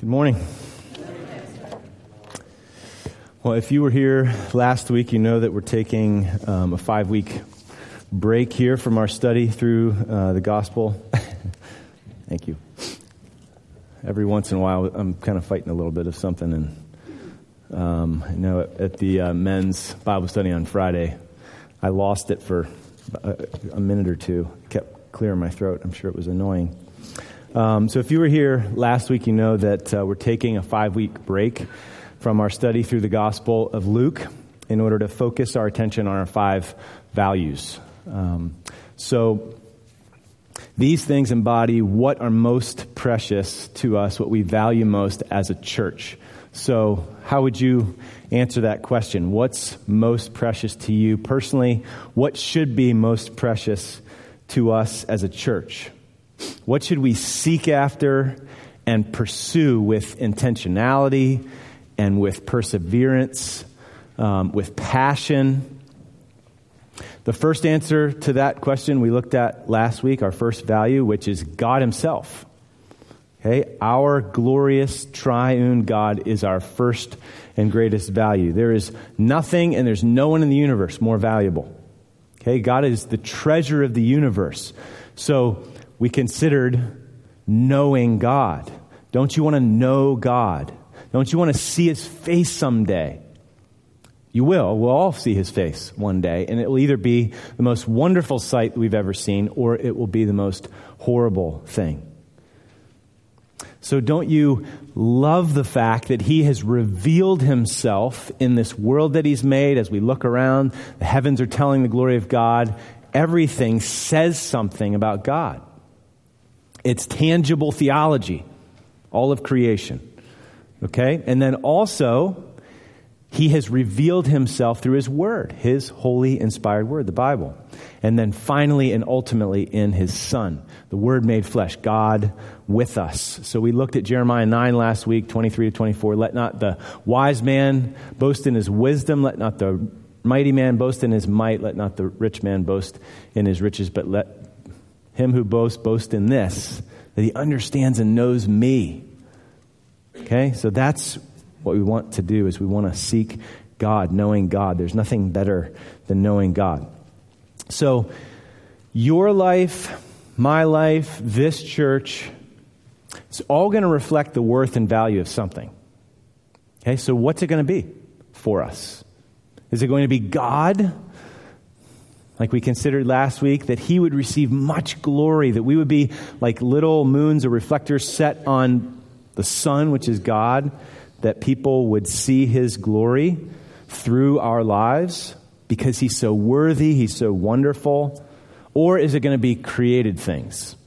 Good morning. Well, if you were here last week, you know that we're taking a 5-week break here from our study through the gospel. Thank you. Every once in a while, I'm kind of fighting a little bit of something, and I know at the men's Bible study on Friday, I lost it for a minute or two. It kept clearing my throat. I'm sure it was annoying. So if you were here last week, you know that we're taking a 5-week break from our study through the Gospel of Luke in order to focus our attention on our 5 values. So these things embody what are most precious to us, what we value most as a church. So how would you answer that question? What's most precious to you personally? What should be most precious to us as a church? What should we seek after and pursue with intentionality and with perseverance, with passion? The first answer to that question we looked at last week, our first value, which is God Himself. Okay, our glorious triune God is our first and greatest value. There is nothing and there's no one in the universe more valuable. Okay, God is the treasure of the universe. So we considered knowing God. Don't you want to know God? Don't you want to see His face someday? You will. We'll all see His face one day, and it will either be the most wonderful sight we've ever seen, or it will be the most horrible thing. So don't you love the fact that He has revealed Himself in this world that He's made? As we look around, the heavens are telling the glory of God. Everything says something about God. It's tangible theology, all of creation. Okay? And then also, He has revealed Himself through His Word, His holy, inspired Word, the Bible. And then finally and ultimately in His Son, the Word made flesh, God with us. So we looked at Jeremiah 9 last week, 23 to 24. Let not the wise man boast in his wisdom. Let not the mighty man boast in his might. Let not the rich man boast in his riches. But let him who boasts boast in this, that he understands and knows me. Okay, so that's what we want to do, is we want to seek God, knowing God. There's nothing better than knowing God. So your life, my life, this church, it's all going to reflect the worth and value of something. Okay, so what's it going to be for us? Is it going to be God? Like we considered last week, that He would receive much glory, that we would be like little moons or reflectors set on the sun, which is God, that people would see His glory through our lives because He's so worthy, He's so wonderful? Or is it going to be created things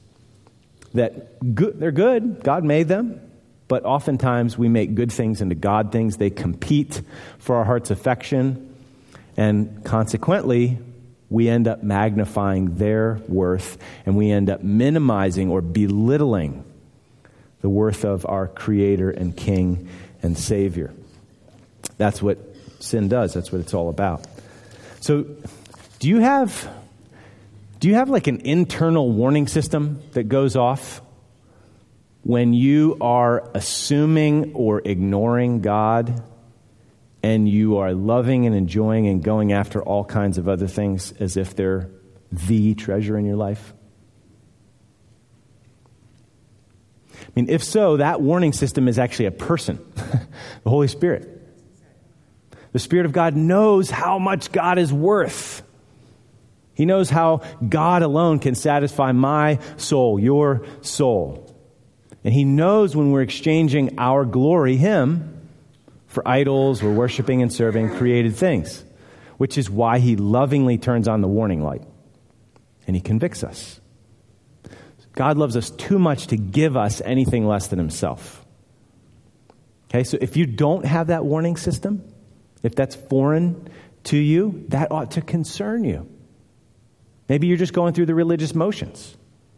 that they're good, God made them, but oftentimes we make good things into God things. They compete for our heart's affection, and consequently, we end up magnifying their worth, and we end up minimizing or belittling the worth of our Creator and King and Savior. That's what sin does. That's what it's all about. So, do you have like an internal warning system that goes off when you are assuming or ignoring God, and you are loving and enjoying and going after all kinds of other things as if they're the treasure in your life? I mean, if so, that warning system is actually a person, the Holy Spirit. The Spirit of God knows how much God is worth. He knows how God alone can satisfy my soul, your soul. And He knows when we're exchanging our glory, Him, for idols, we're worshiping and serving created things, which is why He lovingly turns on the warning light and He convicts us. God loves us too much to give us anything less than Himself. Okay, so if you don't have that warning system, if that's foreign to you, that ought to concern you. Maybe you're just going through the religious motions.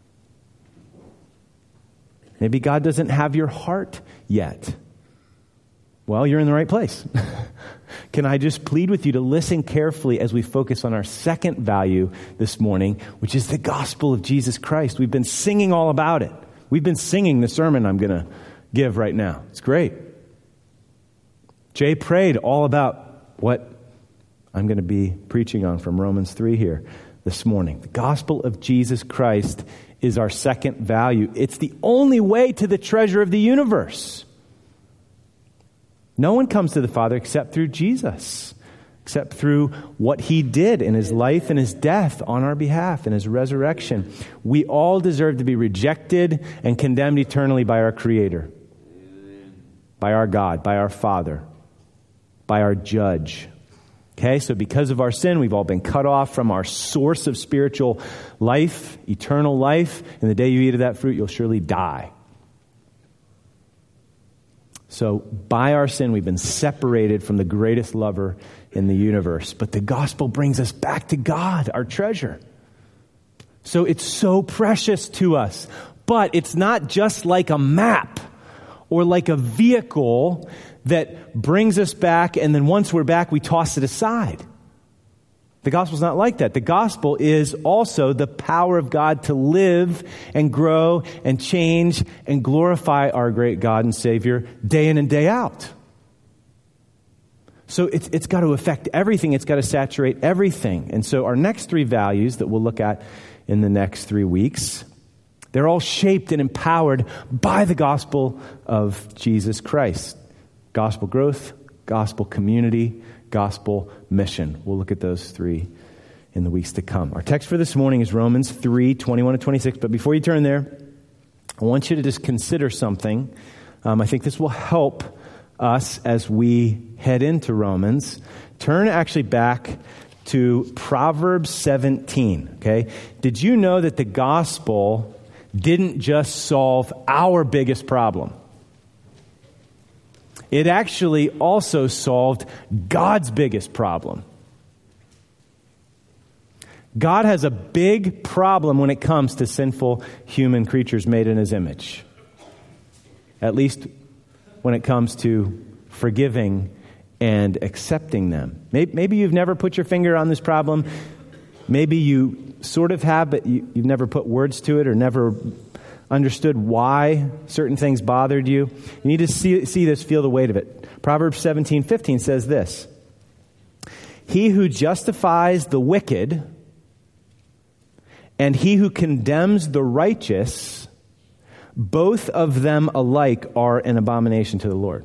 Maybe God doesn't have your heart yet. Well, you're in the right place. Can I just plead with you to listen carefully as we focus on our second value this morning, which is the gospel of Jesus Christ. We've been singing all about it. We've been singing the sermon I'm going to give right now. It's great. Jay prayed all about what I'm going to be preaching on from Romans 3 here this morning. The gospel of Jesus Christ is our second value. It's the only way to the treasure of the universe. No one comes to the Father except through Jesus, except through what he did in his life and his death on our behalf and his resurrection. We all deserve to be rejected and condemned eternally by our Creator, by our God, by our Father, by our Judge. Okay, so because of our sin, we've all been cut off from our source of spiritual life, eternal life. And the day you eat of that fruit, you'll surely die. So by our sin, we've been separated from the greatest lover in the universe. But the gospel brings us back to God, our treasure. So it's so precious to us. But it's not just like a map or like a vehicle that brings us back, and then once we're back, we toss it aside. The gospel's not like that. The gospel is also the power of God to live and grow and change and glorify our great God and Savior day in and day out. So it's got to affect everything. It's got to saturate everything. And so our next three values that we'll look at in the next 3 weeks, they're all shaped and empowered by the gospel of Jesus Christ. Gospel growth, gospel community, gospel mission. We'll look at those three in the weeks to come. Our text for this morning is Romans 3, 21 to 26. But before you turn there, I want you to just consider something. I think this will help us as we head into Romans. Turn actually back to Proverbs 17. Okay? Did you know that the gospel didn't just solve our biggest problem? It actually also solved God's biggest problem. God has a big problem when it comes to sinful human creatures made in his image. At least when it comes to forgiving and accepting them. Maybe you've never put your finger on this problem. Maybe you sort of have, but you've never put words to it or never understood why certain things bothered you. You need to see this, feel the weight of it. Proverbs 17:15 says this: "He who justifies the wicked and he who condemns the righteous, both of them alike are an abomination to the Lord."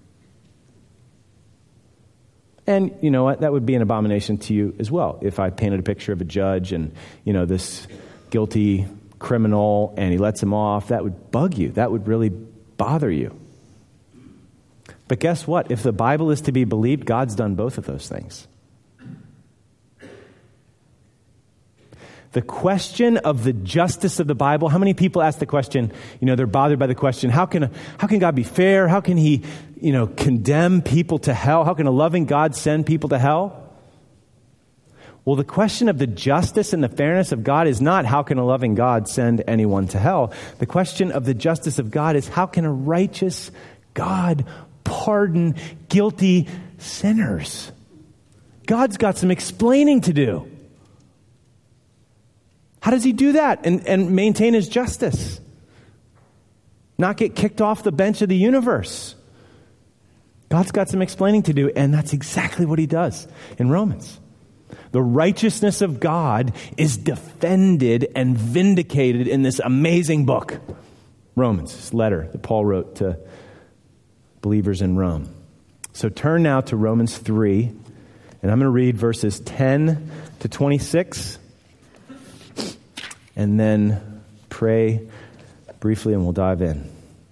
And you know what? That would be an abomination to you as well. If I painted a picture of a judge and, this guilty criminal and he lets him off, that would bug you. That would really bother you. But guess what? If the Bible is to be believed, God's done both of those things. The question of the justice of the Bible, how many people ask the question, they're bothered by the question, how can God be fair? How can he, condemn people to hell? How can a loving God send people to hell? Well, the question of the justice and the fairness of God is not how can a loving God send anyone to hell. The question of the justice of God is how can a righteous God pardon guilty sinners? God's got some explaining to do. How does he do that and maintain his justice? Not get kicked off the bench of the universe. God's got some explaining to do, and that's exactly what he does in Romans. The righteousness of God is defended and vindicated in this amazing book, Romans, this letter that Paul wrote to believers in Rome. So turn now to Romans 3, and I'm going to read verses 10 to 26, and then pray briefly, and we'll dive in.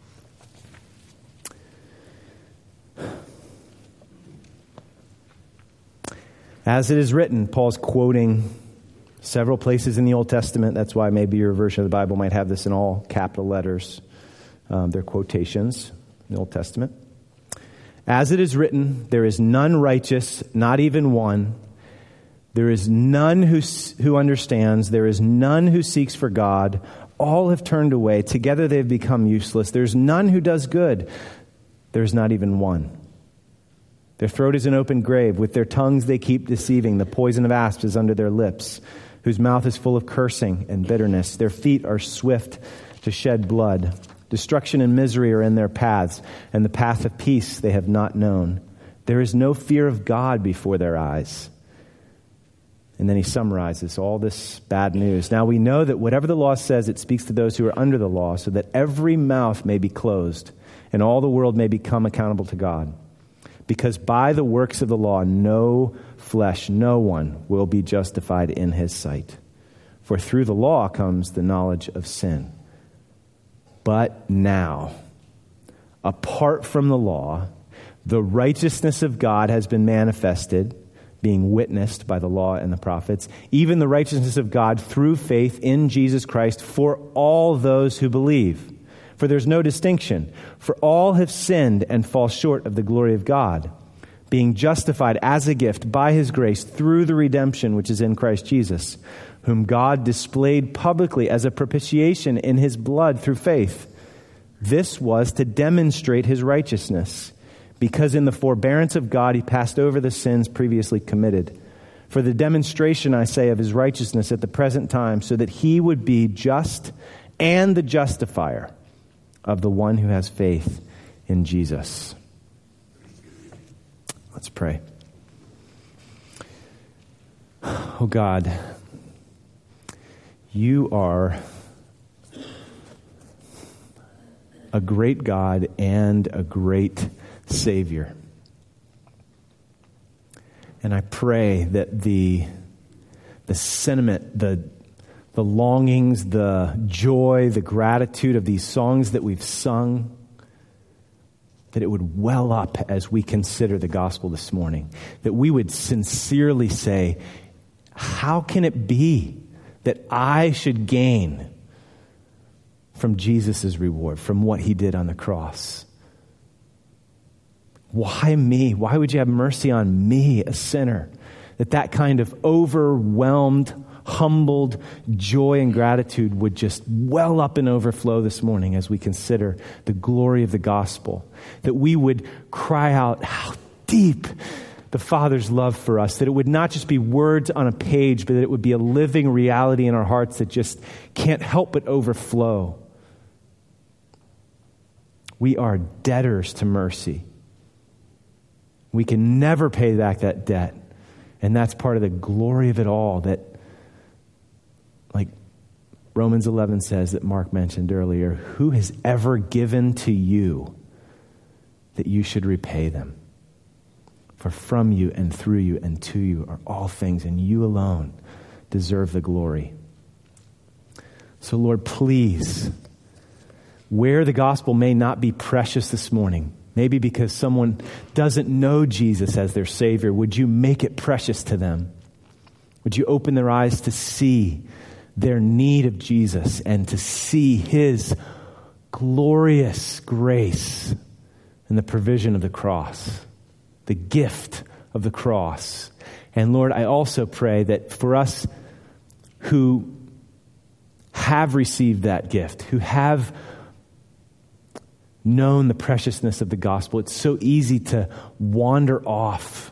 As it is written, Paul's quoting several places in the Old Testament. That's why maybe your version of the Bible might have this in all capital letters. They're quotations in the Old Testament. As it is written, there is none righteous, not even one. There is none who understands. There is none who seeks for God. All have turned away. Together they have become useless. There's none who does good. There's not even one. Their throat is an open grave. With their tongues they keep deceiving. The poison of asps is under their lips, whose mouth is full of cursing and bitterness. Their feet are swift to shed blood. Destruction and misery are in their paths, and the path of peace they have not known. There is no fear of God before their eyes. And then he summarizes all this bad news. Now we know that whatever the law says, it speaks to those who are under the law, so that every mouth may be closed, and all the world may become accountable to God. Because by the works of the law, no flesh, no one will be justified in his sight. For through the law comes the knowledge of sin. But now, apart from the law, the righteousness of God has been manifested, being witnessed by the law and the prophets, even the righteousness of God through faith in Jesus Christ for all those who believe. For there's no distinction. For all have sinned and fall short of the glory of God, being justified as a gift by his grace through the redemption which is in Christ Jesus, whom God displayed publicly as a propitiation in his blood through faith. This was to demonstrate his righteousness, because in the forbearance of God he passed over the sins previously committed. For the demonstration, I say, of his righteousness at the present time, so that he would be just and the justifier of the one who has faith in Jesus. Let's pray. Oh God, you are a great God and a great Savior. And I pray that the sentiment, the longings, the joy, the gratitude of these songs that we've sung, that it would well up as we consider the gospel this morning. That we would sincerely say, how can it be that I should gain from Jesus' reward, from what he did on the cross? Why me? Why would you have mercy on me, a sinner? That kind of overwhelmed, humbled joy and gratitude would just well up and overflow this morning as we consider the glory of the gospel. That we would cry out how deep the Father's love for us. That it would not just be words on a page, but that it would be a living reality in our hearts that just can't help but overflow. We are debtors to mercy. We can never pay back that debt. And that's part of the glory of it all, that, like Romans 11 says, that Mark mentioned earlier, who has ever given to you that you should repay them? For from you and through you and to you are all things, and you alone deserve the glory. So Lord, please, where the gospel may not be precious this morning, maybe because someone doesn't know Jesus as their Savior, would you make it precious to them? Would you open their eyes to see their need of Jesus and to see his glorious grace and the provision of the cross, the gift of the cross. And Lord, I also pray that for us who have received that gift, who have known the preciousness of the gospel, it's so easy to wander off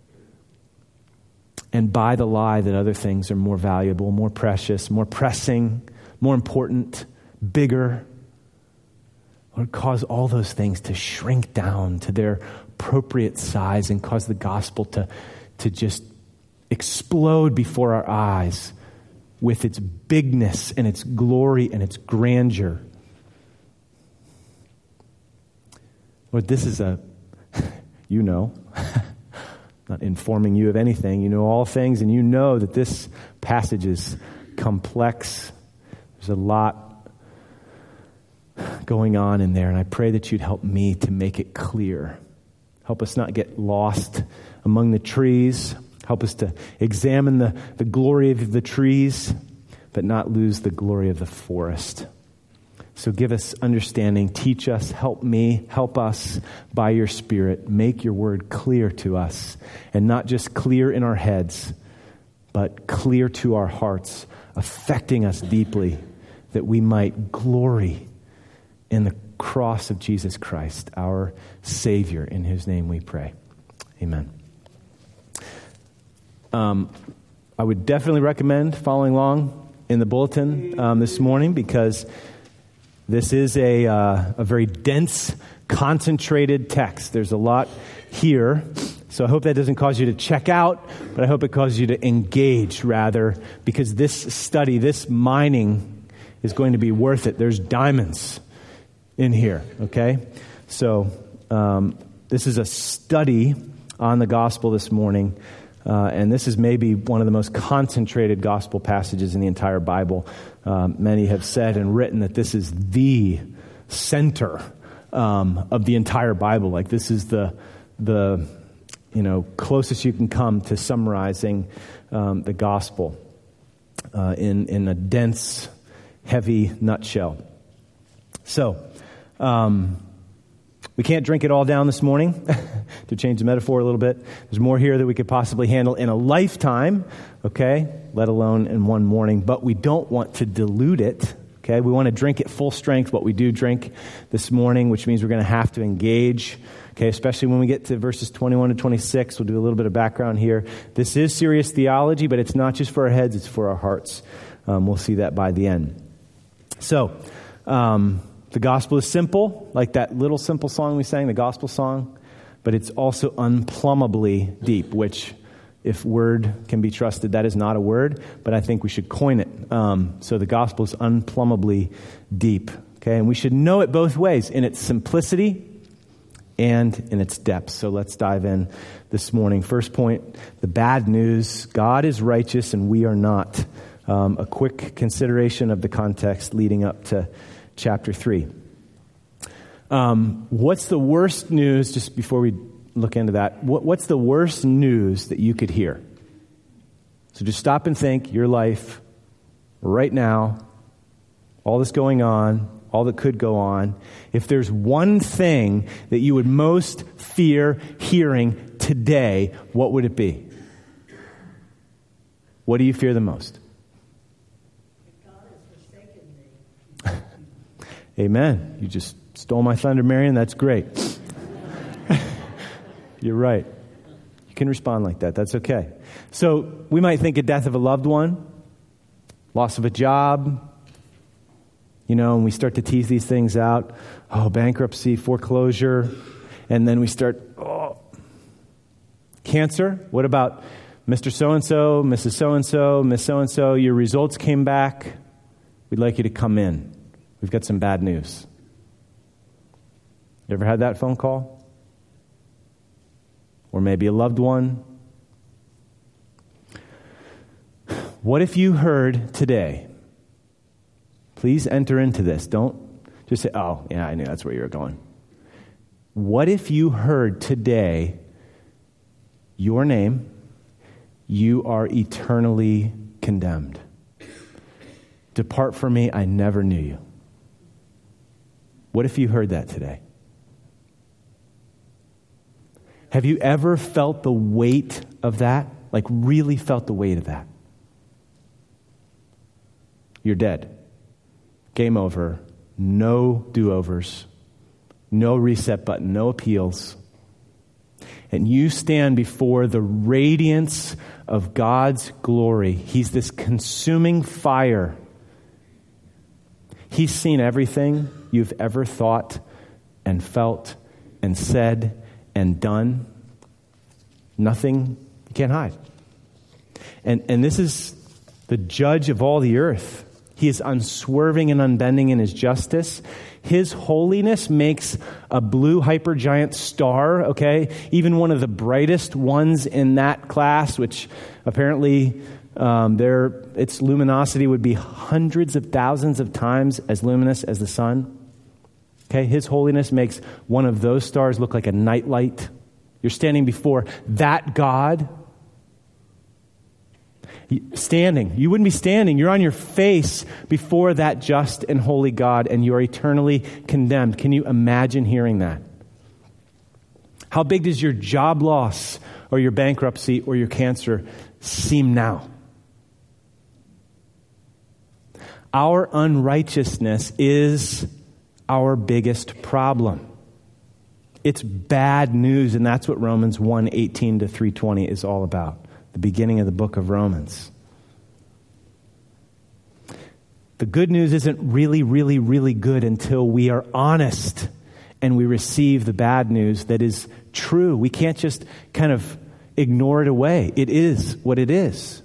and buy the lie that other things are more valuable, more precious, more pressing, more important, bigger. Lord, cause all those things to shrink down to their appropriate size and cause the gospel to just explode before our eyes with its bigness and its glory and its grandeur. Lord, this is not informing you of anything. You know all things, and you know that this passage is complex. There's a lot going on in there, and I pray that you'd help me to make it clear. Help us not get lost among the trees. Help us to examine the glory of the trees, but not lose the glory of the forest. So give us understanding, teach us, help me, help us by your Spirit. Make your word clear to us, and not just clear in our heads, but clear to our hearts, affecting us deeply, that we might glory in the cross of Jesus Christ, our Savior, in whose name we pray. Amen. I would definitely recommend following along in the bulletin this morning, because This is a very dense, concentrated text. There's a lot here. So I hope that doesn't cause you to check out, but I hope it causes you to engage rather, because this study, this mining is going to be worth it. There's diamonds in here, okay? So this is a study on the gospel this morning, and this is maybe one of the most concentrated gospel passages in the entire Bible. Many have said and written that this is the center of the entire Bible. Like this is the closest you can come to summarizing the gospel in a dense, heavy nutshell. So, we can't drink it all down this morning, to change the metaphor a little bit. There's more here that we could possibly handle in a lifetime, okay, let alone in one morning. But we don't want to dilute it, okay? We want to drink it full strength, what we do drink this morning, which means we're going to have to engage, okay, especially when we get to verses 21 to 26. We'll do a little bit of background here. This is serious theology, but it's not just for our heads, it's for our hearts. We'll see that by the end. So, the gospel is simple, like that little simple song we sang, the gospel song, but it's also unplumbably deep, which, if word can be trusted, that is not a word, but I think we should coin it. So the gospel is unplumbably deep, okay? And we should know it both ways, in its simplicity and in its depth. So let's dive in this morning. First point, the bad news: God is righteous and we are not. A quick consideration of the context leading up to chapter 3. What's the worst news, just before we look into that, what's the worst news that you could hear? So just stop and think, your life right now, all that's going on, all that could go on. If there's one thing that you would most fear hearing today, what would it be? What do you fear the most? Amen. You just stole my thunder, Marion. That's great. You're right. You can respond like that. That's okay. So we might think of death of a loved one, loss of a job, and we start to tease these things out. Oh, bankruptcy, foreclosure. And then we start, cancer. What about Mr. So-and-so, Mrs. So-and-so, Miss So-and-so? Your results came back. We'd like you to come in. We've got some bad news. You ever had that phone call? Or maybe a loved one? What if you heard today? Please enter into this. Don't just say, oh, yeah, I knew that's where you were going. What if you heard today your name, you are eternally condemned? Depart from me, I never knew you. What if you heard that today? Have you ever felt the weight of that? Like really felt the weight of that? You're dead. Game over. No do-overs. No reset button. No appeals. And you stand before the radiance of God's glory. He's this consuming fire. He's seen everything you've ever thought and felt and said and done. Nothing you can't hide. And this is the judge of all the earth. He is unswerving and unbending in his justice. His holiness makes a blue hypergiant star, okay? Even one of the brightest ones in that class, which apparently its luminosity would be hundreds of thousands of times as luminous as the sun. Okay, his holiness makes one of those stars look like a nightlight. You're standing before that God. Standing. You wouldn't be standing. You're on your face before that just and holy God, and you are eternally condemned. Can you imagine hearing that? How big does your job loss or your bankruptcy or your cancer seem now? Our unrighteousness is our biggest problem. It's bad news, and that's what Romans 1:18 to 3:20 is all about. The beginning of the book of Romans. The good news isn't really, really, really good until we are honest and we receive the bad news that is true. We can't just kind of ignore it away. It is what it is.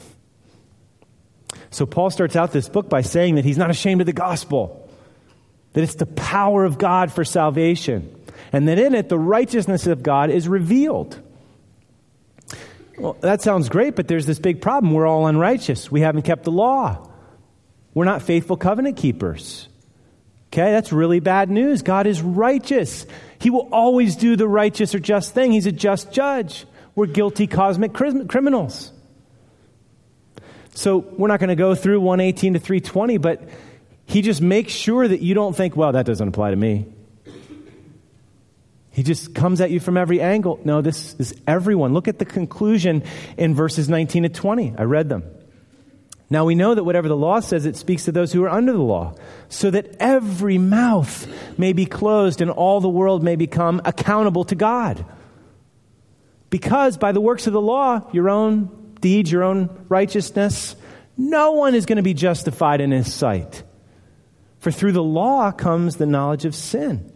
So Paul starts out this book by saying that he's not ashamed of the gospel, that it's the power of God for salvation, and that in it the righteousness of God is revealed. Well, that sounds great, but there's this big problem. We're all unrighteous. We haven't kept the law. We're not faithful covenant keepers. Okay, that's really bad news. God is righteous. He will always do the righteous or just thing. He's a just judge. We're guilty cosmic criminals. So we're not going to go through 118 to 320, but he just makes sure that you don't think, well, that doesn't apply to me. He just comes at you from every angle. No, this is everyone. Look at the conclusion in verses 19 to 20. I read them. Now we know that whatever the law says, it speaks to those who are under the law, so that every mouth may be closed and all the world may become accountable to God. Because by the works of the law, your own deeds, your own righteousness, no one is going to be justified in his sight. For through the law comes the knowledge of sin.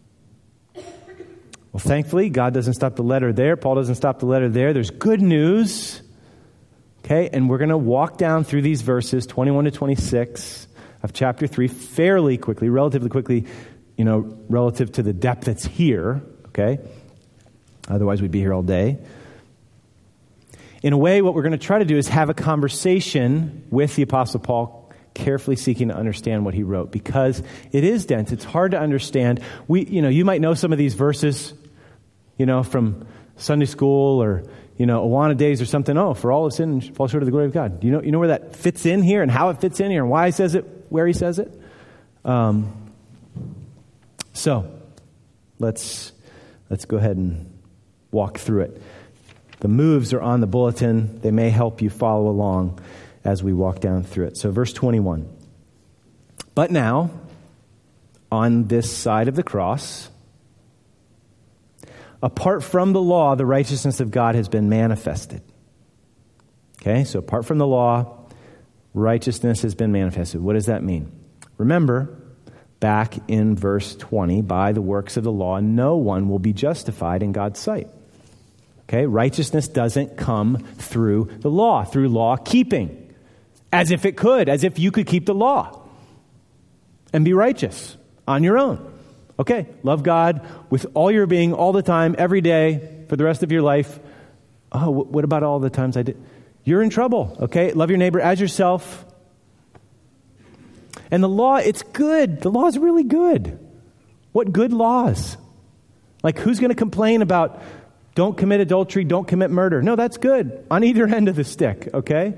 Well, thankfully, God doesn't stop the letter there. Paul doesn't stop the letter there. There's good news. Okay, and we're going to walk down through these verses, 21 to 26 of chapter 3, fairly quickly, relatively quickly, relative to the depth that's here, okay? Otherwise, we'd be here all day. In a way, what we're going to try to do is have a conversation with the Apostle Paul, carefully seeking to understand what he wrote, because it is dense. It's hard to understand. You might know some of these verses, from Sunday school or Awana days or something. Oh, for all of sin fall short of the glory of God. You know where that fits in here and how it fits in here and why he says it, where he says it? So let's go ahead and walk through it. The moves are on the bulletin. They may help you follow along as we walk down through it. So verse 21. But now, on this side of the cross, apart from the law, the righteousness of God has been manifested. Okay, so apart from the law, righteousness has been manifested. What does that mean? Remember, back in verse 20, by the works of the law, no one will be justified in God's sight. Okay, righteousness doesn't come through the law, through law keeping, as if it could, as if you could keep the law and be righteous on your own. Okay, love God with all your being, all the time, every day, for the rest of your life. Oh, what about all the times I did? You're in trouble, okay? Love your neighbor as yourself. And the law, it's good. The law is really good. What good laws? Like, who's going to complain about don't commit adultery, don't commit murder? No, that's good on either end of the stick, okay?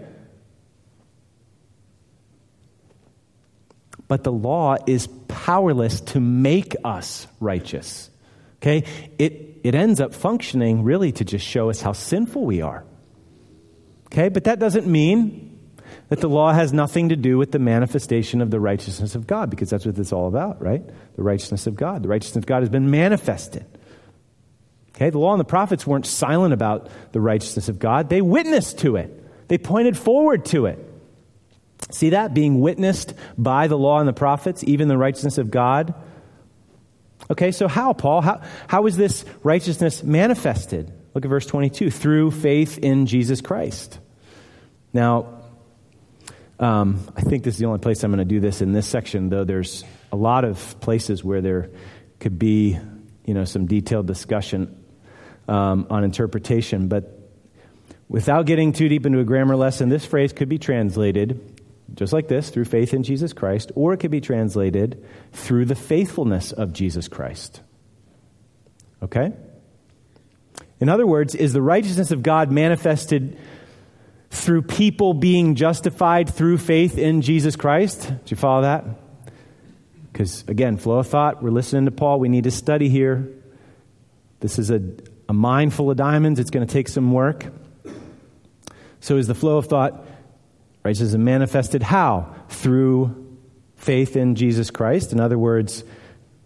But the law is powerless to make us righteous. Okay? It ends up functioning really to just show us how sinful we are. Okay? But that doesn't mean that the law has nothing to do with the manifestation of the righteousness of God, because that's what it's all about, right? The righteousness of God. The righteousness of God has been manifested. Okay? The law and the prophets weren't silent about the righteousness of God. They witnessed to it. They pointed forward to it. See that? Being witnessed by the law and the prophets, even the righteousness of God. Okay, so how, Paul? How is this righteousness manifested? Look at verse 22. Through faith in Jesus Christ. Now, I think this is the only place I'm going to do this in this section, though there's a lot of places where there could be, some detailed discussion on interpretation. But without getting too deep into a grammar lesson, this phrase could be translated just like this, through faith in Jesus Christ, or it could be translated through the faithfulness of Jesus Christ. Okay? In other words, is the righteousness of God manifested through people being justified through faith in Jesus Christ? Did you follow that? Because, again, flow of thought, we're listening to Paul. We need to study here. This is a mine full of diamonds. It's going to take some work. So is the flow of thought righteousness is manifested how? Through faith in Jesus Christ. In other words,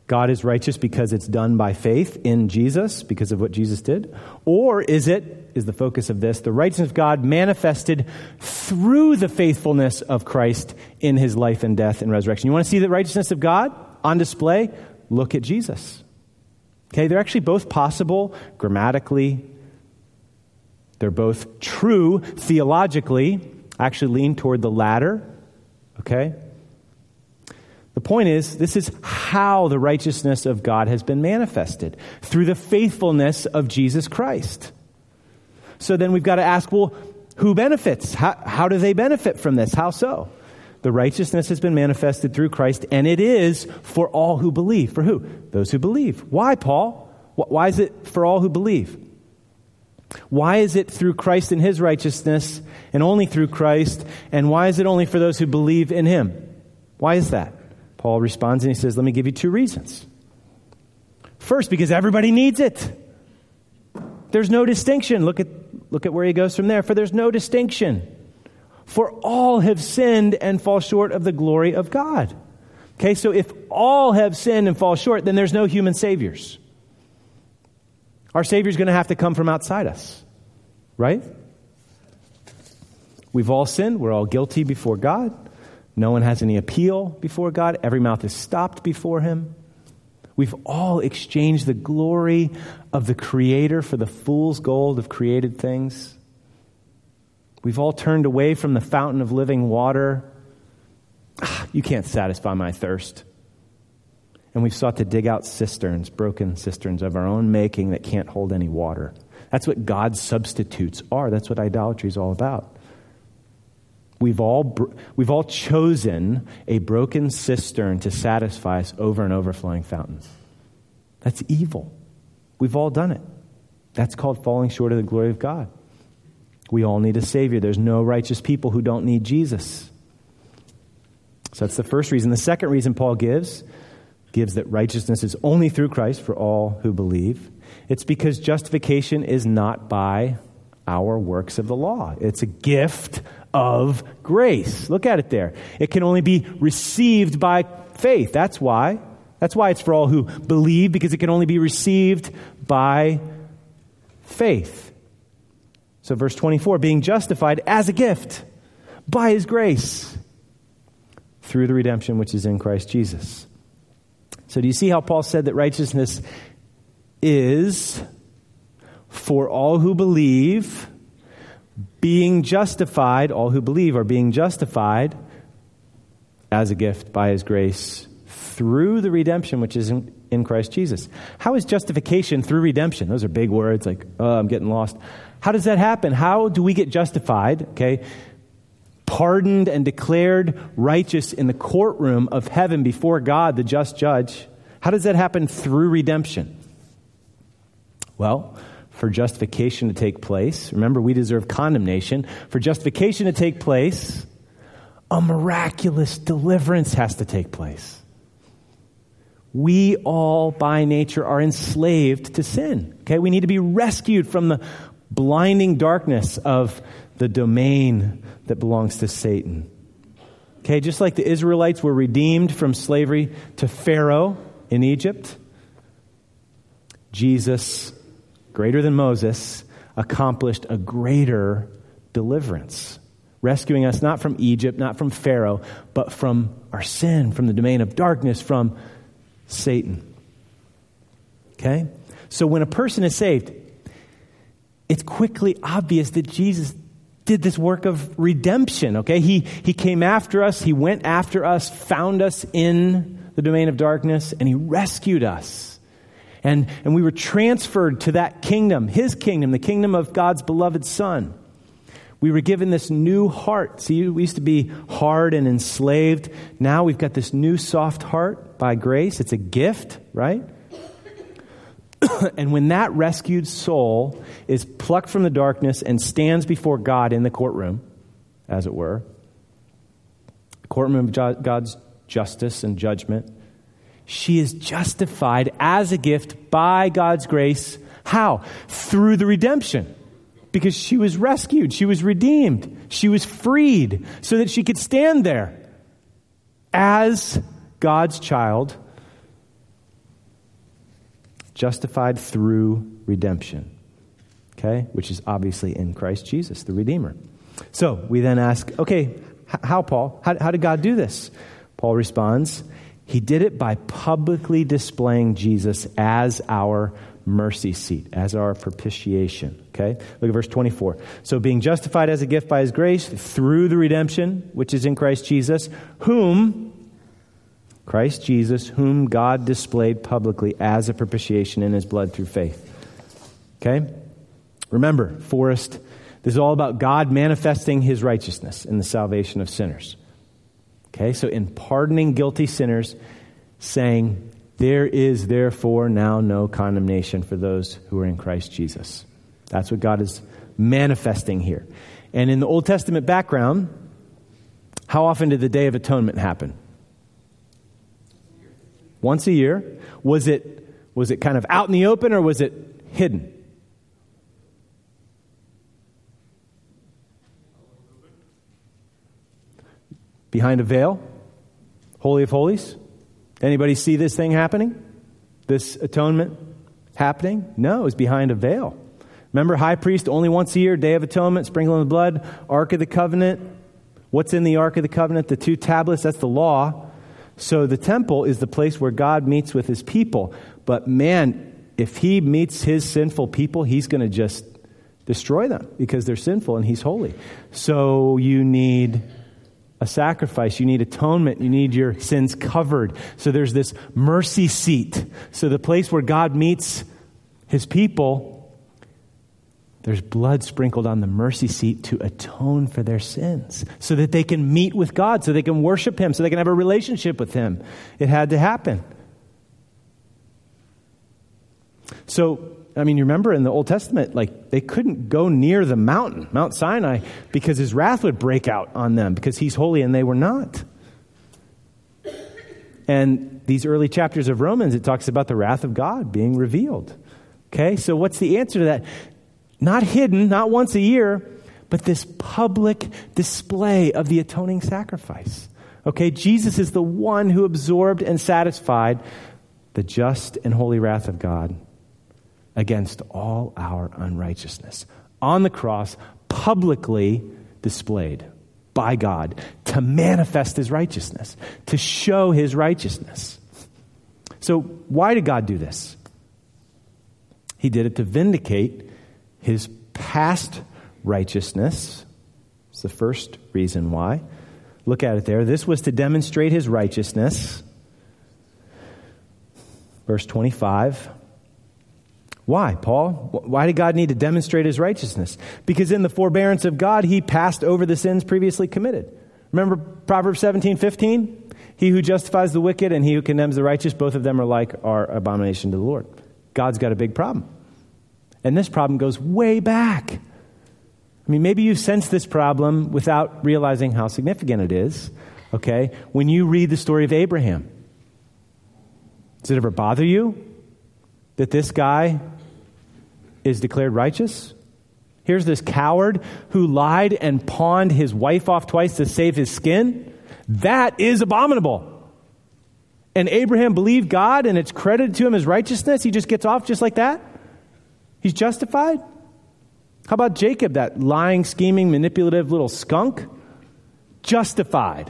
God is righteous because it's done by faith in Jesus, because of what Jesus did? Or is the focus of this, the righteousness of God manifested through the faithfulness of Christ in his life and death and resurrection? You want to see the righteousness of God on display? Look at Jesus. Okay, they're actually both possible grammatically. They're both true theologically. I actually lean toward the latter. Okay? The point is, this is how the righteousness of God has been manifested, through the faithfulness of Jesus Christ. So then we've got to ask, well, who benefits? How do they benefit from this? How so? The righteousness has been manifested through Christ, and it is for all who believe. For who? Those who believe. Why, Paul? Why is it for all who believe? Why is it through Christ and his righteousness, and only through Christ? And why is it only for those who believe in him? Why is that? Paul responds and he says, let me give you two reasons. First, because everybody needs it. There's no distinction. Look at where he goes from there. For there's no distinction. For all have sinned and fall short of the glory of God. Okay, so if all have sinned and fall short, then there's no human saviors. Our Savior's going to have to come from outside us, right? We've all sinned. We're all guilty before God. No one has any appeal before God. Every mouth is stopped before him. We've all exchanged the glory of the Creator for the fool's gold of created things. We've all turned away from the fountain of living water. You can't satisfy my thirst. And we've sought to dig out cisterns, broken cisterns of our own making that can't hold any water. That's what God's substitutes are. That's what idolatry is all about. We've all chosen a broken cistern to satisfy us over an overflowing fountain. That's evil. We've all done it. That's called falling short of the glory of God. We all need a Savior. There's no righteous people who don't need Jesus. So that's the first reason. The second reason Paul gives that righteousness is only through Christ for all who believe. It's because justification is not by our works of the law. It's a gift of grace. Look at it there. It can only be received by faith. That's why it's for all who believe, because it can only be received by faith. So verse 24, being justified as a gift by his grace through the redemption which is in Christ Jesus. So do you see how Paul said that righteousness is for all who believe, being justified, all who believe are being justified as a gift by his grace through the redemption which is in Christ Jesus. How is justification through redemption? Those are big words like, I'm getting lost. How does that happen? How do we get justified, okay, pardoned and declared righteous in the courtroom of heaven before God, the just judge? How does that happen through redemption? Well, for justification to take place, remember we deserve condemnation. For justification to take place, a miraculous deliverance has to take place. We all by nature are enslaved to sin. Okay, we need to be rescued from the blinding darkness of the domain that belongs to Satan. Okay, just like the Israelites were redeemed from slavery to Pharaoh in Egypt, Jesus, greater than Moses, accomplished a greater deliverance, rescuing us not from Egypt, not from Pharaoh, but from our sin, from the domain of darkness, from Satan. Okay? So when a person is saved, it's quickly obvious that Jesus did this work of redemption, okay? He came after us, he went after us, found us in the domain of darkness, and he rescued us. And we were transferred to that kingdom, his kingdom, the kingdom of God's beloved Son. We were given this new heart. See, we used to be hard and enslaved. Now we've got this new soft heart by grace. It's a gift, right? And when that rescued soul is plucked from the darkness and stands before God in the courtroom, as it were, the courtroom of God's justice and judgment, she is justified as a gift by God's grace. How? Through the redemption. Because she was rescued, she was redeemed, she was freed so that she could stand there as God's child Justified through redemption. Okay? Which is obviously in Christ Jesus, the Redeemer. So we then ask, okay, how, Paul? How did God do this? Paul responds, He did it by publicly displaying Jesus as our mercy seat, as our propitiation. Okay? Look at verse 24. So being justified as a gift by His grace through the redemption, which is in Christ Jesus, whom God displayed publicly as a propitiation in His blood through faith. Okay? Remember, Forrest, this is all about God manifesting His righteousness in the salvation of sinners. Okay? So in pardoning guilty sinners, saying, there is therefore now no condemnation for those who are in Christ Jesus. That's what God is manifesting here. And in the Old Testament background, how often did the Day of Atonement happen? Once a year. Was it kind of out in the open or was it hidden? Behind a veil? Holy of Holies? Anybody see this thing happening? This atonement happening? No, it was behind a veil. Remember, high priest only once a year, Day of Atonement, sprinkling the blood, Ark of the Covenant. What's in the Ark of the Covenant? The 2 tablets, that's the law. So the temple is the place where God meets with His people. But man, if He meets His sinful people, He's going to just destroy them because they're sinful and He's holy. So you need a sacrifice, you need atonement, you need your sins covered. So there's this mercy seat. So the place where God meets His people, there's blood sprinkled on the mercy seat to atone for their sins so that they can meet with God, so they can worship Him, so they can have a relationship with Him. It had to happen. So, I mean, you remember in the Old Testament, like they couldn't go near the mountain, Mount Sinai, because His wrath would break out on them because He's holy and they were not. And these early chapters of Romans, it talks about the wrath of God being revealed. Okay, so what's the answer to that? Not hidden, not once a year, but this public display of the atoning sacrifice. Okay, Jesus is the one who absorbed and satisfied the just and holy wrath of God against all our unrighteousness. On the cross, publicly displayed by God to manifest His righteousness, to show His righteousness. So why did God do this? He did it to vindicate His past righteousness. It's the first reason why. Look at it there. This was to demonstrate His righteousness. Verse 25. Why, Paul? Why did God need to demonstrate His righteousness? Because in the forbearance of God, He passed over the sins previously committed. Remember Proverbs 17:15? He who justifies the wicked and he who condemns the righteous, both of them are abomination to the Lord. God's got a big problem. And this problem goes way back. I mean, maybe you've sensed this problem without realizing how significant it is. Okay? When you read the story of Abraham, does it ever bother you that this guy is declared righteous? Here's this coward who lied and pawned his wife off twice to save his skin. That is abominable. And Abraham believed God and it's credited to him as righteousness. He just gets off just like that. He's justified. How about Jacob, that lying, scheming, manipulative little skunk? Justified.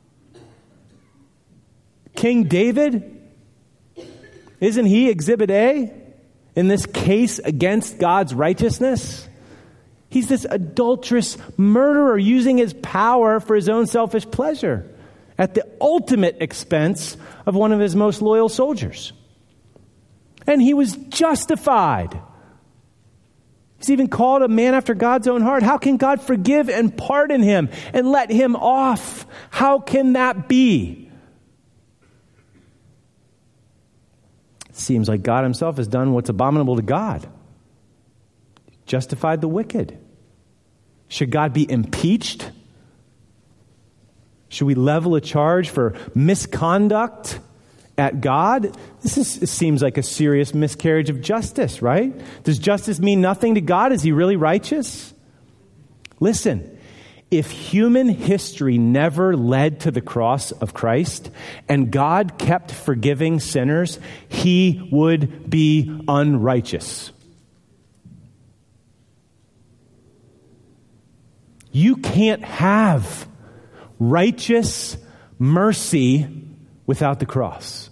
King David, isn't he Exhibit A in this case against God's righteousness? He's this adulterous murderer using his power for his own selfish pleasure at the ultimate expense of one of his most loyal soldiers. And he was justified. He's even called a man after God's own heart. How can God forgive and pardon him and let him off? How can that be? It seems like God Himself has done what's abominable to God. Justified the wicked. Should God be impeached? Should we level a charge for misconduct at God? It seems like a serious miscarriage of justice, right? Does justice mean nothing to God? Is He really righteous? Listen, If human history never led to the cross of Christ and God kept forgiving sinners, he would be unrighteous. You can't have righteous mercy without the cross.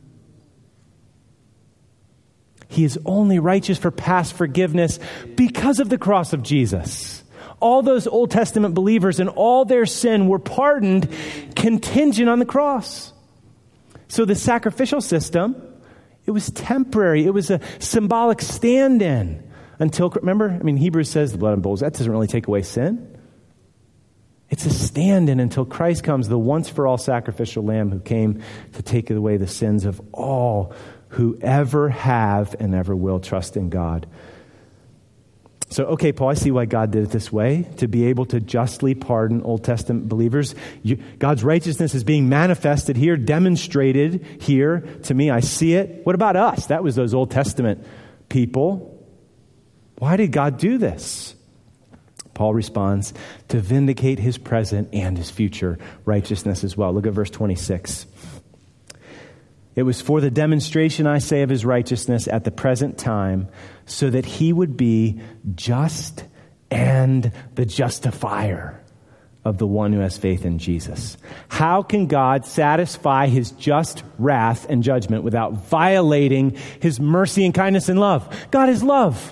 He is only righteous for past forgiveness because of the cross of Jesus. All those Old Testament believers and all their sin were pardoned contingent on the cross. So the sacrificial system, it was temporary. It was a symbolic stand-in until, remember, Hebrews says the blood of bulls, that doesn't really take away sin. It's a stand-in until Christ comes, the once-for-all sacrificial lamb who came to take away the sins of all who ever have and ever will trust in God. So, okay, Paul, I see why God did it this way, to be able to justly pardon Old Testament believers. God's righteousness is being manifested here, demonstrated here to me. I see it. What about us? That was those Old Testament people. Why did God do this? Paul responds, to vindicate his present and his future righteousness as well. Look at verse 26. It was for the demonstration, I say, of his righteousness at the present time, so that he would be just and the justifier of the one who has faith in Jesus. How can God satisfy his just wrath and judgment without violating his mercy and kindness and love? God is love.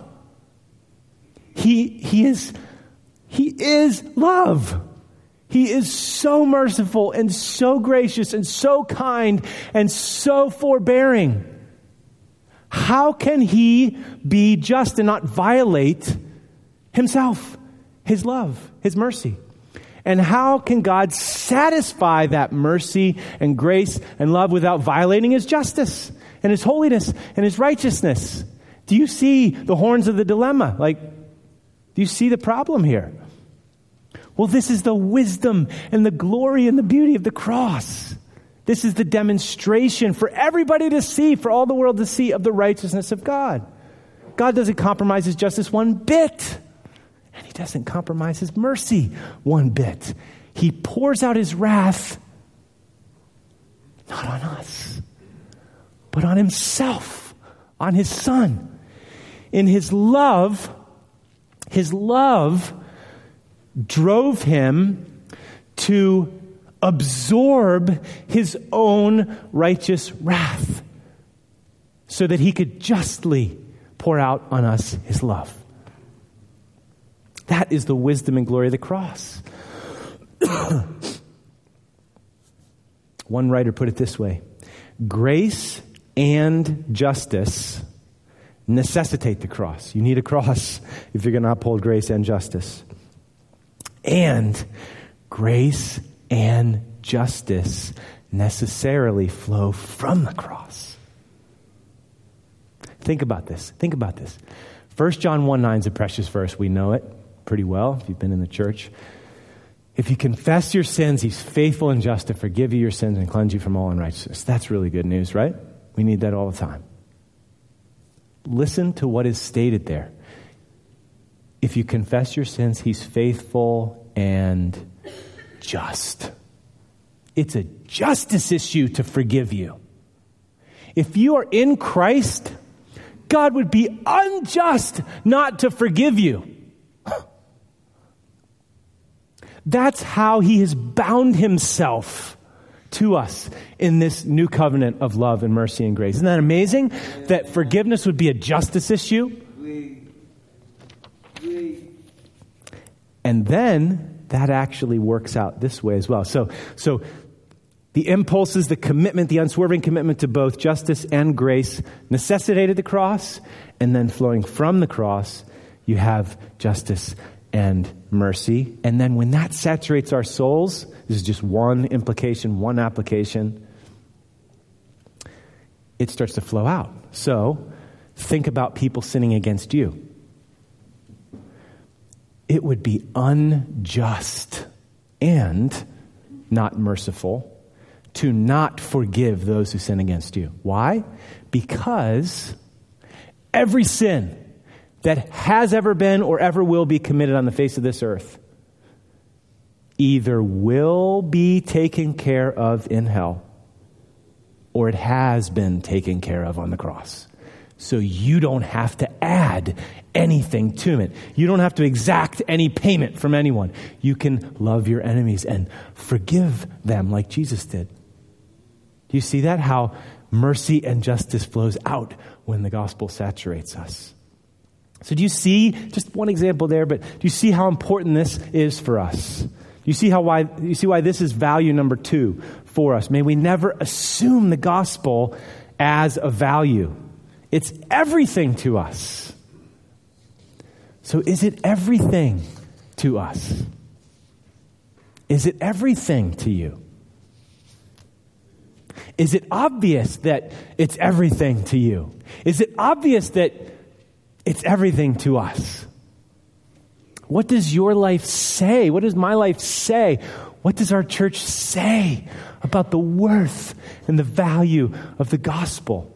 He is love. He is so merciful and so gracious and so kind and so forbearing. How can he be just and not violate himself, his love, his mercy? And how can God satisfy that mercy and grace and love without violating his justice and his holiness and his righteousness? Do you see the horns of the dilemma? Do you see the problem here? Well, this is the wisdom and the glory and the beauty of the cross. This is the demonstration for everybody to see, for all the world to see, of the righteousness of God. God doesn't compromise his justice one bit. And he doesn't compromise his mercy one bit. He pours out his wrath, not on us, but on himself, on his Son. In his love drove him to absorb his own righteous wrath so that he could justly pour out on us his love. That is the wisdom and glory of the cross. One writer put it this way: grace and justice necessitate the cross. You need a cross if you're going to uphold grace and justice. And grace and justice necessarily flow from the cross. Think about this. 1 John 1:9 is a precious verse. We know it pretty well if you've been in the church. If you confess your sins, he's faithful and just to forgive you your sins and cleanse you from all unrighteousness. That's really good news, right? We need that all the time. Listen to what is stated there. If you confess your sins, he's faithful and just. It's a justice issue to forgive you. If you are in Christ, God would be unjust not to forgive you. That's how he has bound himself to us in this new covenant of love and mercy and grace. Isn't that amazing? That forgiveness would be a justice issue? And then that actually works out this way as well. So the impulses, the commitment, the unswerving commitment to both justice and grace necessitated the cross. And then flowing from the cross, you have justice and mercy. And then when that saturates our souls, this is just one implication, one application, it starts to flow out. So think about people sinning against you. It would be unjust and not merciful to not forgive those who sin against you. Why? Because every sin that has ever been or ever will be committed on the face of this earth either will be taken care of in hell, or it has been taken care of on the cross. So you don't have to add anything to it. You don't have to exact any payment from anyone. You can love your enemies and forgive them like Jesus did. Do you see that? How mercy and justice flows out when the gospel saturates us. So do you see, just one example there, but do you see how important this is for us? Do you see why this is value number 2 for us? May we never assume the gospel as a value. It's everything to us. So is it everything to us? Is it everything to you? Is it obvious that it's everything to you? Is it obvious that it's everything to us? What does your life say? What does my life say? What does our church say about the worth and the value of the gospel?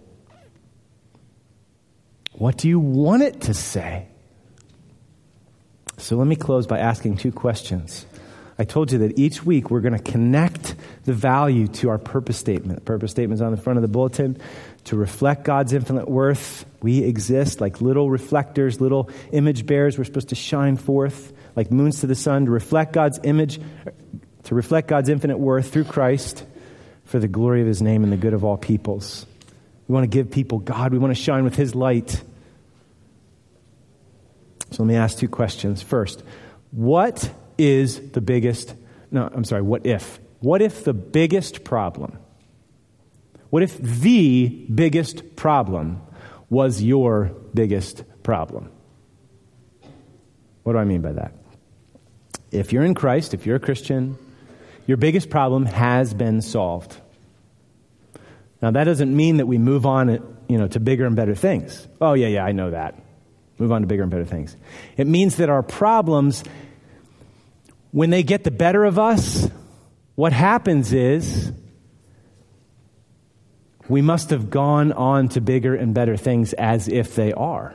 What do you want it to say? So let me close by asking 2 questions. I told you that each week we're going to connect the value to our purpose statement. The purpose statement is on the front of the bulletin. To reflect God's infinite worth, we exist like little reflectors, little image bearers. We're supposed to shine forth like moons to the sun to reflect God's image, to reflect God's infinite worth through Christ for the glory of his name and the good of all peoples. We want to give people God. We want to shine with his light. So let me ask 2 questions. First, what if the biggest problem, what if the biggest problem was your biggest problem? What do I mean by that? If you're in Christ, if you're a Christian, your biggest problem has been solved. Now that doesn't mean that we move on, to bigger and better things. Oh yeah, I know that. Move on to bigger and better things. It means that our problems, when they get the better of us, what happens is we must have gone on to bigger and better things as if they are.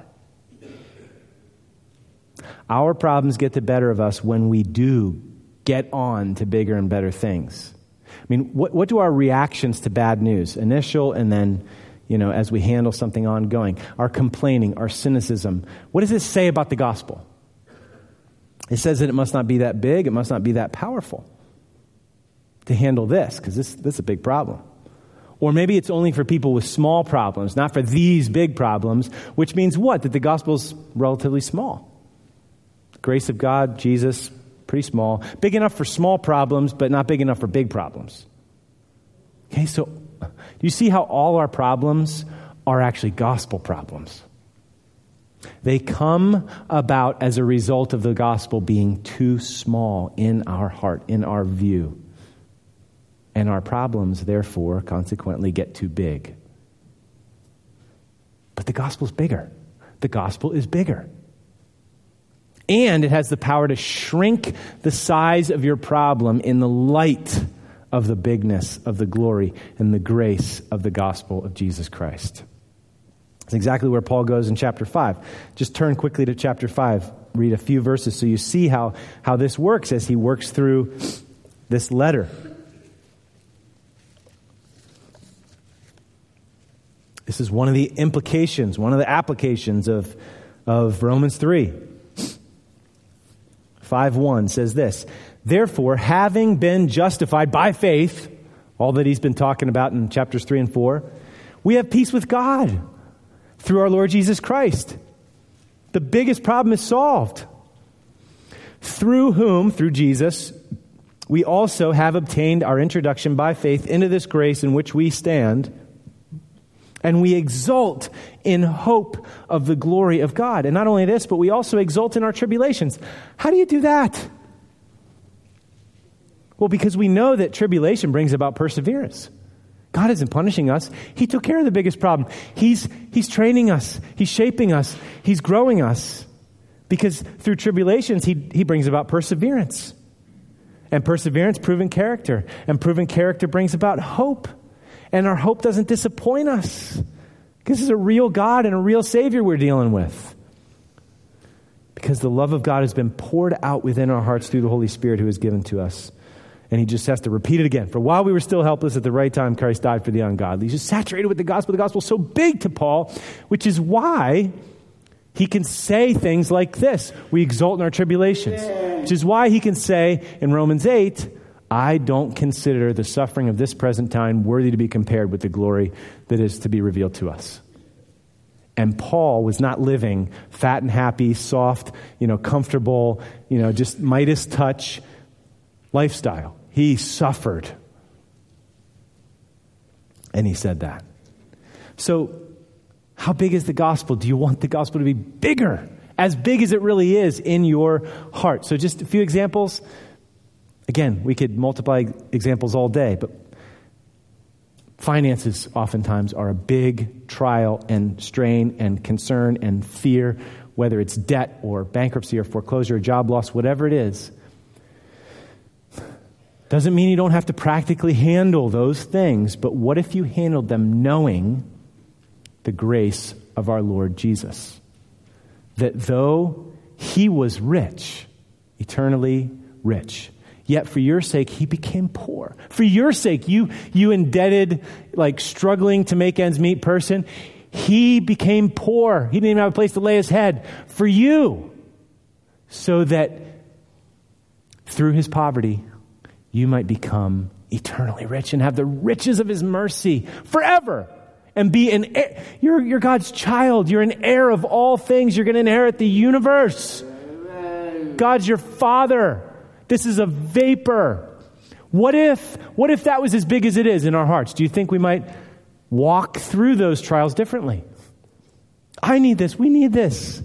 Our problems get the better of us when we do get on to bigger and better things. I mean, what do our reactions to bad news, initial and then, as we handle something ongoing, our complaining, our cynicism, what does it say about the gospel? It says that it must not be that big, it must not be that powerful to handle this, because this is a big problem. Or maybe it's only for people with small problems, not for these big problems, which means what? That the gospel's relatively small. Grace of God, Jesus, pretty small. Big enough for small problems, but not big enough for big problems. Okay, so do you see how all our problems are actually gospel problems? They come about as a result of the gospel being too small in our heart, in our view. And our problems, therefore, consequently get too big. But the gospel's bigger. The gospel is bigger. And it has the power to shrink the size of your problem in the light of the bigness of the glory and the grace of the gospel of Jesus Christ. That's exactly where Paul goes in chapter 5. Just turn quickly to chapter 5. Read a few verses so you see how this works as he works through this letter. This is one of the implications, one of the applications of Romans 3. 5:1 says this: Therefore, having been justified by faith, all that he's been talking about in chapters 3 and 4, we have peace with God through our Lord Jesus Christ. The biggest problem is solved. Through whom, through Jesus, we also have obtained our introduction by faith into this grace in which we stand, and we exult in hope of the glory of God. And not only this, but we also exult in our tribulations. How do you do that? Well, because we know that tribulation brings about perseverance. God isn't punishing us. He took care of the biggest problem. He's training us. He's shaping us. He's growing us. Because through tribulations, he brings about perseverance. And perseverance, proven character. And proven character brings about hope. And our hope doesn't disappoint us. Because it's a real God and a real Savior we're dealing with. Because the love of God has been poured out within our hearts through the Holy Spirit who is given to us. And he just has to repeat it again. For while we were still helpless, at the right time, Christ died for the ungodly. He's just saturated with the gospel. The gospel is so big to Paul, which is why he can say things like this. We exult in our tribulations. Which is why he can say in Romans 8, I don't consider the suffering of this present time worthy to be compared with the glory that is to be revealed to us. And Paul was not living fat and happy, soft, comfortable, just Midas touch lifestyle. He suffered. And he said that. So, how big is the gospel? Do you want the gospel to be bigger? As big as it really is in your heart. So just a few examples. Again, we could multiply examples all day, but finances oftentimes are a big trial and strain and concern and fear, whether it's debt or bankruptcy or foreclosure or job loss, whatever it is. Doesn't mean you don't have to practically handle those things, but what if you handled them knowing the grace of our Lord Jesus? That though he was rich, eternally rich, yet for your sake, he became poor. For your sake, you indebted, struggling to make ends meet person, he became poor. He didn't even have a place to lay his head. For you, so that through his poverty, you might become eternally rich and have the riches of his mercy forever. And be an heir. You're God's child. You're an heir of all things. You're going to inherit the universe. God's your father. This is a vapor. What if that was as big as it is in our hearts? Do you think we might walk through those trials differently? I need this. We need this.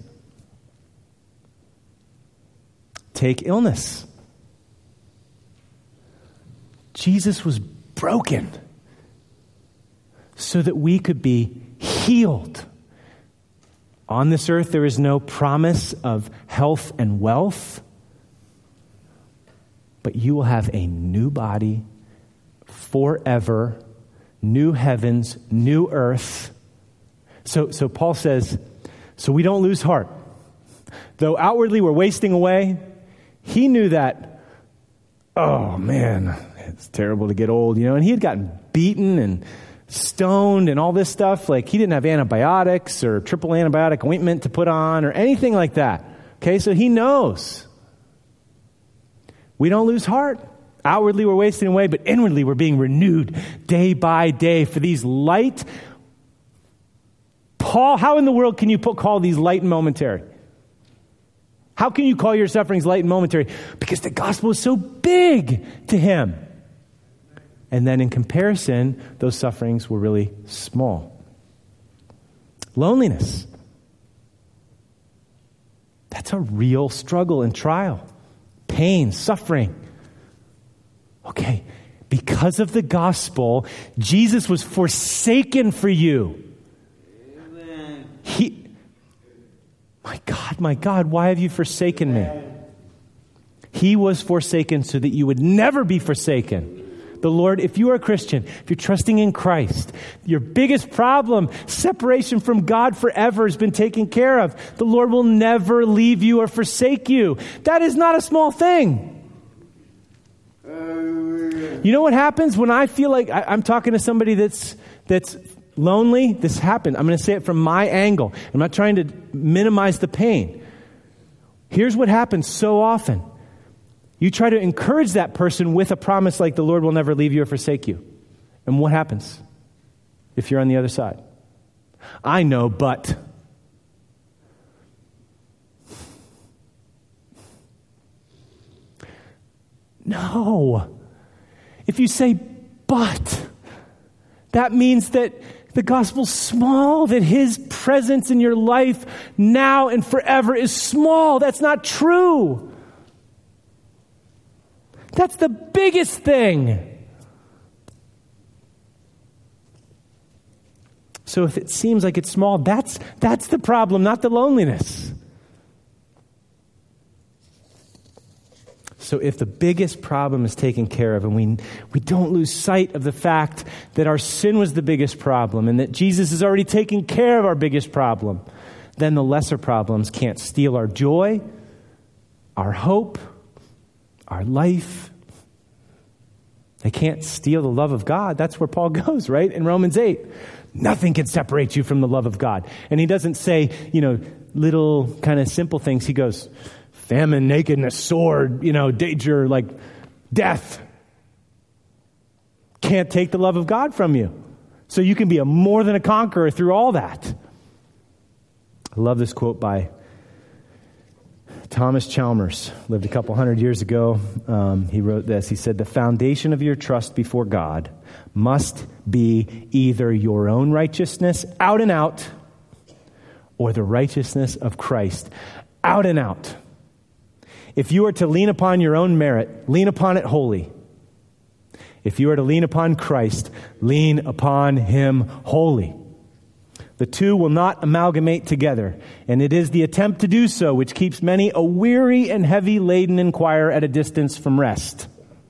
Take illness. Jesus was broken so that we could be healed. On this earth, there is no promise of health and wealth, but you will have a new body forever, new heavens, new earth. So Paul says, so we don't lose heart. Though outwardly we're wasting away, he knew that, oh man, it's terrible to get old, and he had gotten beaten and stoned and all this stuff. He didn't have antibiotics or triple antibiotic ointment to put on or anything like that. Okay, so he knows. We don't lose heart. Outwardly we're wasting away, but inwardly we're being renewed day by day for these light. Paul, how in the world can you call these light and momentary? How can you call your sufferings light and momentary? Because the gospel is so big to him. And then in comparison, those sufferings were really small. Loneliness. That's a real struggle and trial. Pain, suffering. Okay, because of the gospel, Jesus was forsaken for you. Amen. My God, why have you forsaken me? He was forsaken so that you would never be forsaken. The Lord, if you are a Christian, if you're trusting in Christ, your biggest problem, separation from God forever, has been taken care of. The Lord will never leave you or forsake you. That is not a small thing. You know what happens when I feel like I'm talking to somebody that's lonely? This happened. I'm going to say it from my angle. I'm not trying to minimize the pain. Here's what happens so often. You try to encourage that person with a promise like the Lord will never leave you or forsake you. And what happens if you're on the other side? I know, but. No. If you say, but, that means that the gospel's small, that his presence in your life now and forever is small. That's not true. That's the biggest thing. So if it seems like it's small, that's the problem, not the loneliness. So if the biggest problem is taken care of, and we don't lose sight of the fact that our sin was the biggest problem and that Jesus has already taken care of our biggest problem, then the lesser problems can't steal our joy, our hope, our life. They can't steal the love of God. That's where Paul goes, right? In Romans 8. Nothing can separate you from the love of God. And he doesn't say, little kind of simple things. He goes, famine, nakedness, sword, danger, like death. Can't take the love of God from you. So you can be more than a conqueror through all that. I love this quote by Thomas Chalmers, lived a couple hundred years ago. He wrote this. He said, the foundation of your trust before God must be either your own righteousness out and out, or the righteousness of Christ out and out. If you are to lean upon your own merit, lean upon it wholly. If you are to lean upon Christ, lean upon him wholly. The two will not amalgamate together, and it is the attempt to do so which keeps many a weary and heavy-laden inquirer at a distance from rest,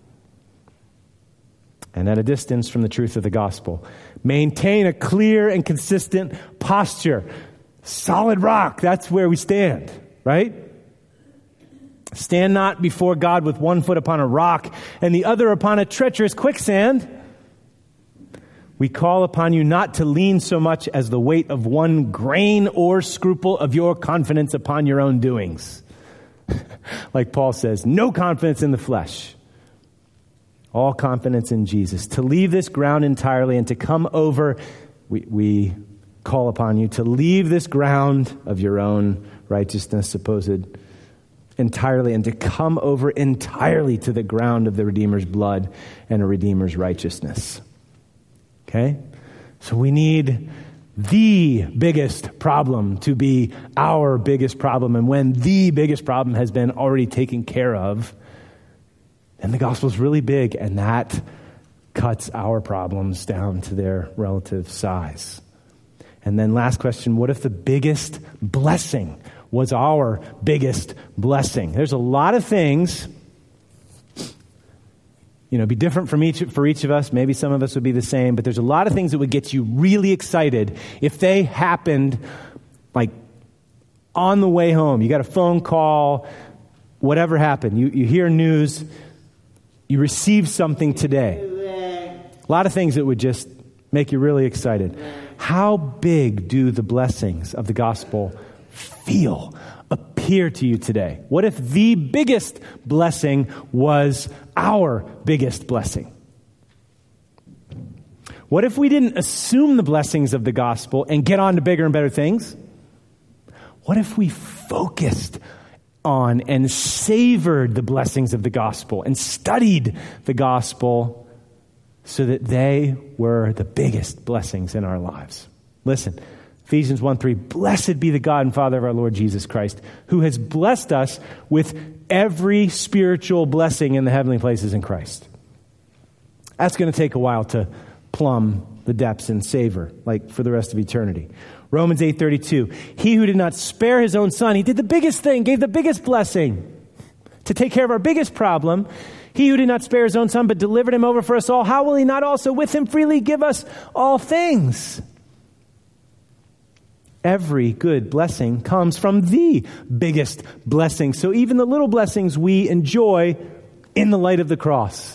and at a distance from the truth of the gospel. Maintain a clear and consistent posture. Solid rock, that's where we stand, right? Stand not before God with one foot upon a rock and the other upon a treacherous quicksand. We call upon you not to lean so much as the weight of one grain or scruple of your confidence upon your own doings. Like Paul says, no confidence in the flesh. All confidence in Jesus. To leave this ground entirely and to come over, we call upon you to leave this ground of your own righteousness, supposed entirely, and to come over entirely to the ground of the Redeemer's blood and a Redeemer's righteousness. Okay? So we need the biggest problem to be our biggest problem. And when the biggest problem has been already taken care of, then the gospel is really big, and that cuts our problems down to their relative size. And then last question, what if the biggest blessing was our biggest blessing? There's a lot of things, be different for each of us. Maybe some of us would be the same, but there's a lot of things that would get you really excited if they happened like on the way home. You got a phone call, whatever happened. You hear news, you receive something today. A lot of things that would just make you really excited. How big do the blessings of the gospel appear to you today? What if the biggest blessing was our biggest blessing? What if we didn't assume the blessings of the gospel and get on to bigger and better things? What if we focused on and savored the blessings of the gospel and studied the gospel so that they were the biggest blessings in our lives? Listen, Ephesians 1:3, blessed be the God and Father of our Lord Jesus Christ, who has blessed us with every spiritual blessing in the heavenly places in Christ. That's going to take a while to plumb the depths and savor, like for the rest of eternity. Romans 8:32, he who did not spare his own son, he did the biggest thing, gave the biggest blessing to take care of our biggest problem. He who did not spare his own son, but delivered him over for us all, how will he not also with him freely give us all things? Every good blessing comes from the biggest blessing. So even the little blessings we enjoy in the light of the cross,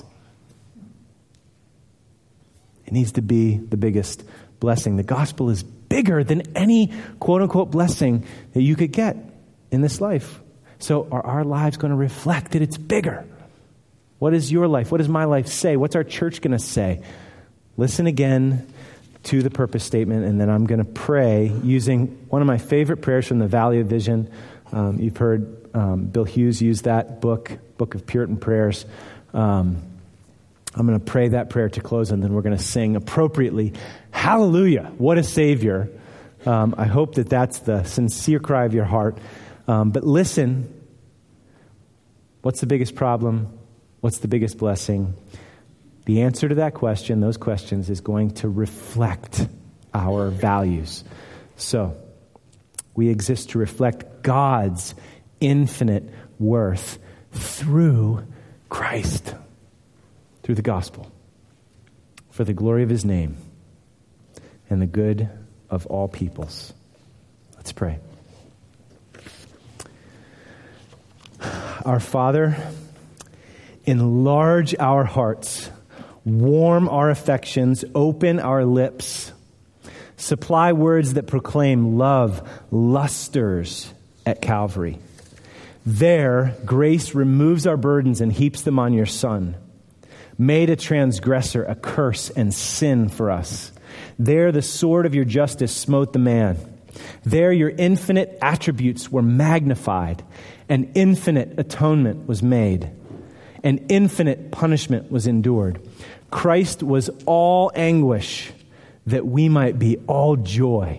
it needs to be the biggest blessing. The gospel is bigger than any quote-unquote blessing that you could get in this life. So are our lives going to reflect that it's bigger? What is your life? What does my life say? What's our church going to say? Listen again to the purpose statement, and then I'm going to pray using one of my favorite prayers from the Valley of Vision. You've heard Bill Hughes use that book of Puritan prayers. I'm going to pray that prayer to close, and then we're going to sing appropriately, Hallelujah, what a Savior. I hope that that's the sincere cry of your heart. But listen, what's the biggest problem? What's the biggest blessing? The answer to that question, those questions, is going to reflect our values. So, we exist to reflect God's infinite worth through Christ, through the gospel, for the glory of his name and the good of all peoples. Let's pray. Our Father, enlarge our hearts, warm our affections, open our lips, supply words that proclaim love, lusters at Calvary. There, grace removes our burdens and heaps them on your Son, made a transgressor, a curse and sin for us. There, the sword of your justice smote the man. There, your infinite attributes were magnified. An infinite atonement was made. An infinite punishment was endured. Christ was all anguish that we might be all joy.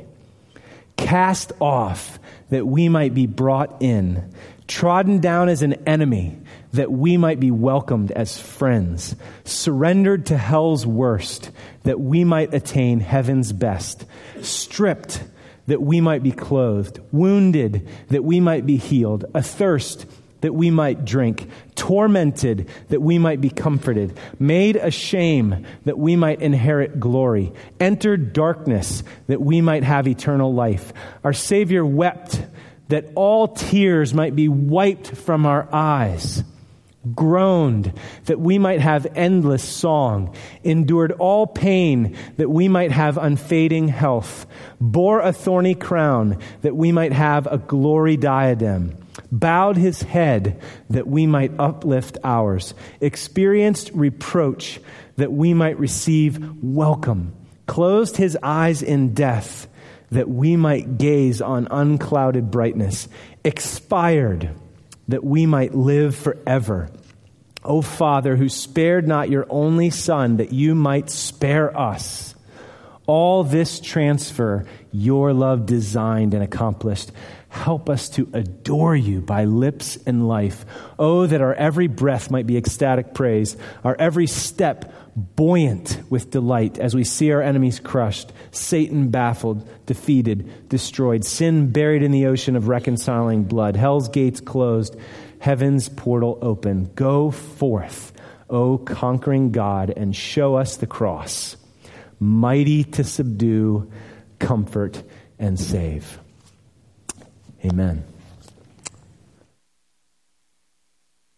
Cast off that we might be brought in. Trodden down as an enemy that we might be welcomed as friends. Surrendered to hell's worst that we might attain heaven's best. Stripped that we might be clothed. Wounded that we might be healed. Athirst that we might drink. Tormented that we might be comforted. Made a shame that we might inherit glory. Entered darkness that we might have eternal life. Our Savior wept that all tears might be wiped from our eyes. Groaned that we might have endless song. Endured all pain that we might have unfading health. Bore a thorny crown that we might have a glory diadem. Bowed his head that we might uplift ours. Experienced reproach that we might receive welcome. Closed his eyes in death that we might gaze on unclouded brightness. Expired that we might live forever. O Father, who spared not your only Son that you might spare us. All this transfer your love designed and accomplished. Help us to adore you by lips and life. Oh, that our every breath might be ecstatic praise, our every step buoyant with delight as we see our enemies crushed, Satan baffled, defeated, destroyed, sin buried in the ocean of reconciling blood, hell's gates closed, heaven's portal open. Go forth, O conquering God, and show us the cross, mighty to subdue, comfort, and save. Amen.